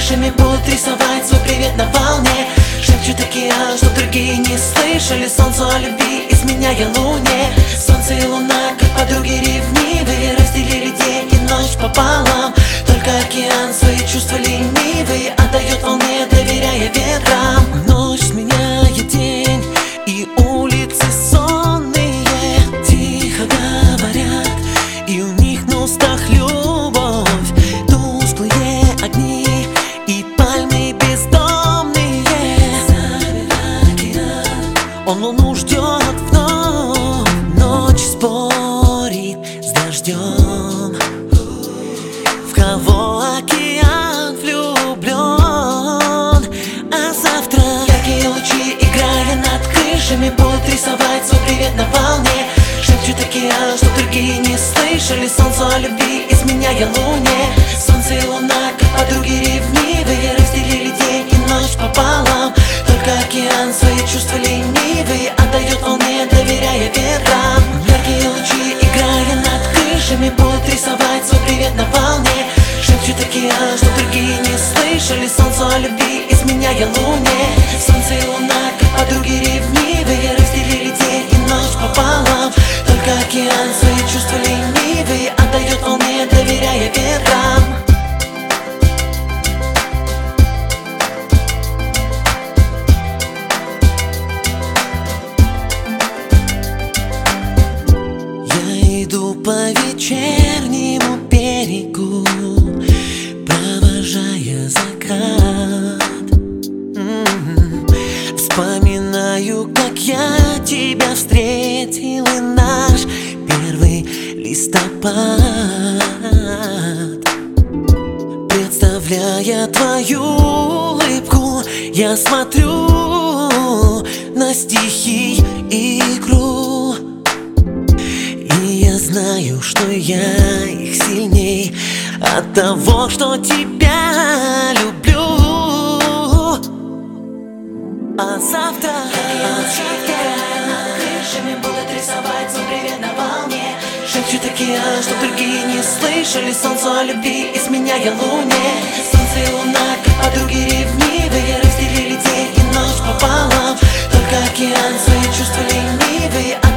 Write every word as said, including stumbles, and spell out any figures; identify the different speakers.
Speaker 1: крышами будут рисовать свой привет на волне. Шепчут океан, что другие не слышали. Солнцу о любви, изменяя луне. Солнце и луна, как подруги ревнивые, разделили день и ночь пополам. Только океан свои чувства ленивые отдает волне, доверяя ветрам. Ночь сменяет день, и улицы сонные тихо говорят, и у них на устах любовь. Тусклые огни и пальмы бездомные. Он луну ждет вновь. Ночь спорит с дождем. В кого океан влюблен? А завтра яркие лучи, играя над крышами, будут рисовать свой привет на волне. Шепчут океан, что другие не слышали. Солнцу о любви, изменяя луне. Солнце и луна, как подруги ревнивые, разделили день и ночь пополам. Только океан свои чувства ленивые отдает волне, доверяя ветрам. Яркие лучи, играя над крышами, будут рисовать свой привет на волне. Шепчут океан, что другие не слышали. Солнцу о любви, изменяя луне. Солнце и луна, как подруги ревнивые, разделили день и ночь пополам. Только океан свои чувства ленивые отдает волне, доверяя ветрам. Я иду по вечернему берегу, провожая закат. М-м-м. Вспоминаю, как я тебя встретил, и наш первый листопад. Представляя твою улыбку, я смотрю на стихи игру. И я знаю, что я их сильней от того, что тебя люблю. А завтра, а завтра над крышами будут рисовать свой привет на волне. Шепчут океан, что другие не слышали. Солнцу о любви, изменяя луне. Солнце и луна, как подруги ревнивые, разделили день и ночь пополам. Только океан свои чувства ленивые